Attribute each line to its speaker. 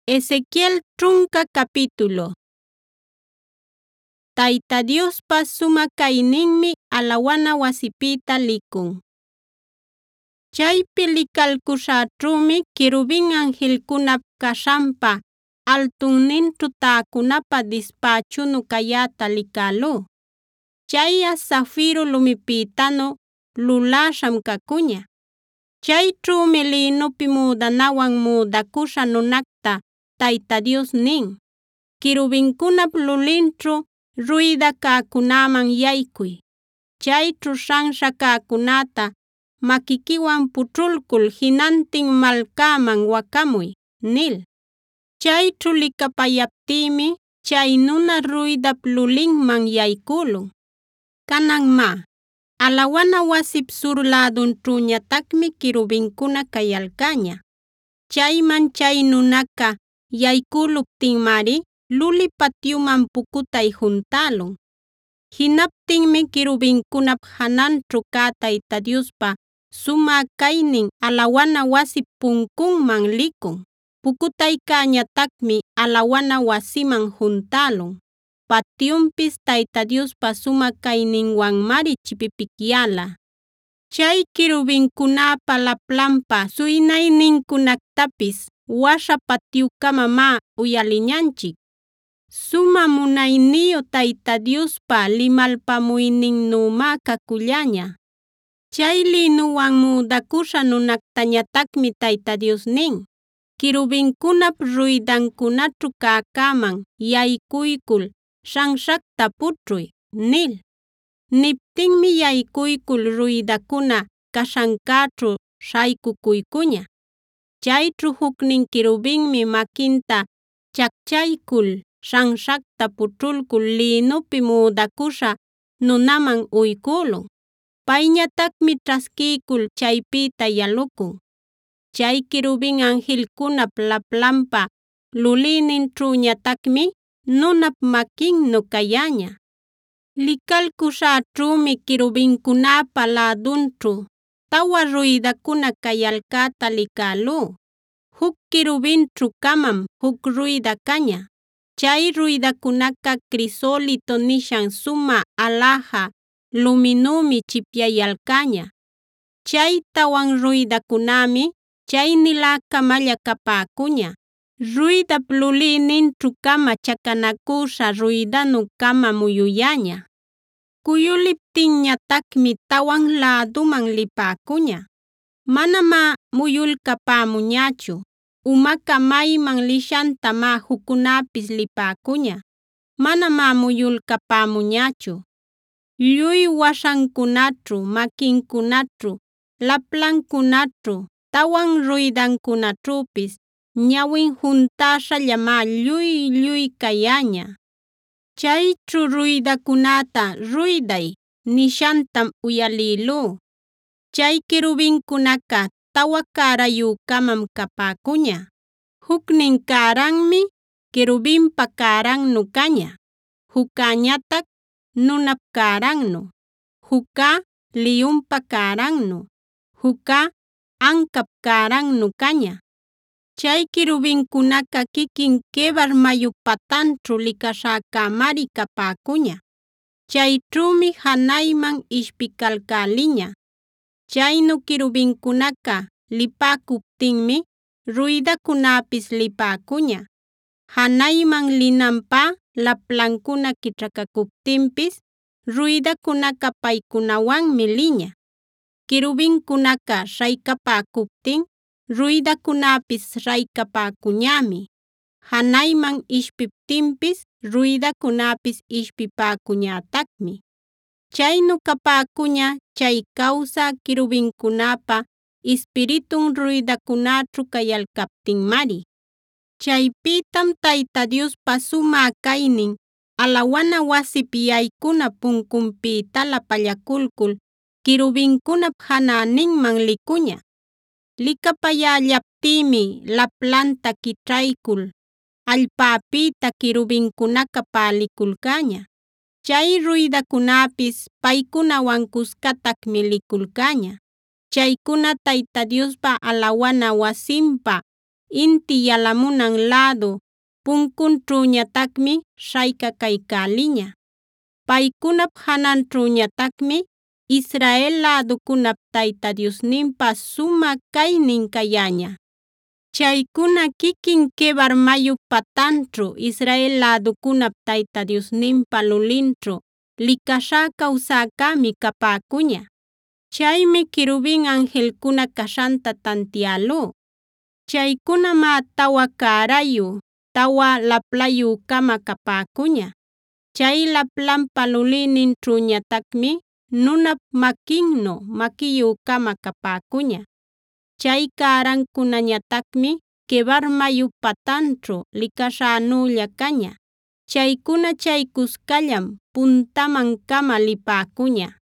Speaker 1: Ezequiel trunka capítulo. Tayta Diospa suma kayninmi alawana wasipita likun. Chaypi likalkushaćhuumi querubin angelkunap kashanpa altunninćhu täkunapa dispachunu kayata likalú. Chay'a zafiro lumipitanu lulasham kakuña. Chayćhuumi linupi mudanawan mudakusha nunakta Tayta Dios nin: “Querubinkunap lulinćhu ruyda cäkunaman yaykuy. Chayćhu shansha cäkunata maquikiwan pućhulcul jinantin malcäman wakamuy” nil. Chayćhu likapayaptïmi chay nuna ruydap lulinman yaykulun. Kanan má, alawana wasip sur ladunćhüñatacmi querubinkuna kayalcaña. Chayman chay nunaca yaykuluptinmari luli patiuman pukutay juntälun. Jinaptinmi querubincunap jananćhu cä Tayta Diospa sumä kaynin alawana wasip puncunman likun. Pukutaykäñatacmi alawana wasiman juntälun. Patiunpis Tayta Diospa sumä kayninwanmari chipipikyala. Chay querubincunapa laplanpa suynayninkunactapis washa patiucama má uyaliñanchik. Sumä munayniyu Tayta Diospa limalpamuyninnümá kakullaña. Chay linuwan mudakusha nunaktañatacmi Tayta Dios nin: “Querubincunap ruydankunaćhu cäcäman yaykuykul shanshacta pućhuy” nil. Niptinmi yaykuykul ruydakuna kashancäćhu śhaykucuykuña. Chayćhu jucnin querubinmi maquinta chacchaykul shanshacta pućhulcul linupi mudakusha nunaman uykulun. Payñatacmi ćhaskiycul chaypita yalukun. Chay querubin angelkunap laplanpa lulïninćhüñatacmi nunap maquinnu kayaña. Likalkuśhäćhuumi querubincunapa ladunćhu tawa ruydakuna kayalcäta likalú. Huk querubinćhu kamam huk ruyda kaña. Chay ruydakunaca crisólito nishan sumä alaja luminumi chipyayalcaña. Chay tawan ruydakunami chaynilä kamalla capäcuña. Ruydap lulïninćhu-kama chakanakusha ruydanu-kama muyuyaña. Kuyuliptinñatacmi tawan läduman lipäcuña. Manamá muyulcapämuñachu. Umaca mayman lishantamá juccunäpis lipäcuña. Manamá muyulcapämuñachu. Lluy washankunaćhu, maquinkunaćhu, laplankunaćhu, tawan ruydankunaćhüpis ñawin juntäśhallamá lluy kayaña. Chayćhu ruydakunata “ruyday” nishantam uyalïlú. Chay querubinkunaca tawa cärayü-kamam capäcuña. Jucnin cäranmi querubinpa cärannu caña. Juccäñatac nunap cärannu. Juccä liyunpa cärannu. Juccä ancap cärannu caña. Chay querubinkunaca quiquin Quebar mayu patanćhu licaśhäcämari capäcuña. Chayćhümi janayman ishpicalcäliña. Chaynu querubinkunaca lipäcuptinmi ruydakunäpis lipäcuña. Janayman linanpä laplankuna quićhakakuptinpis ruydakunaca paykunawanmi liña. Querubinkunaca śhaycapäcuptin ruydakunäpis śhaycapäcuñämi. Janayman ishpiptinpis ruydakunäpis ishpipäcuñätacmi. Chaynu capäcuña chay cawsä querubincunapa ispiritun ruydakunaćhu kayalcaptinmari. Chaypitam Tayta Diospa sumä kaynin alawana wasip yaykuna puncunpïtala pallakulcul querubincunap janäninman likuña. Likapayällaptïmi laplanta kićhaykul allpäpïta querubinkunaca pälikulcaña. Chay ruydakunäpis paykunawan kuskatacmi likulcaña. Chaykuna Tayta Diospa alawana wasinpa inti yalamunan lädu punkunćhüñatacmi śhaykaykaliña. Paycunap jananćhüñatacmi Israel läducunap Tayta Diosninpa sumä caynin cayaña. Chaykuna kikin Quebar mayu patanćhu Israel läducunap Tayta Diosninpa lulinćhu likashá kawsäkaqmi capäcuña. Chaymi querubin angelkuna caśhanta tantiälú. Chaykunamá tawa cärayu, tawa laplayucama capäcuña. Chay laplanpa lulïninćhüñatacmi nunap maquinnu maquiyucama capäcuña. Chay cärancunañatacmi Quebar mayu patanćhu likashänulla caña. Chaykuna chay cuscallam puntamancama lipäcuña.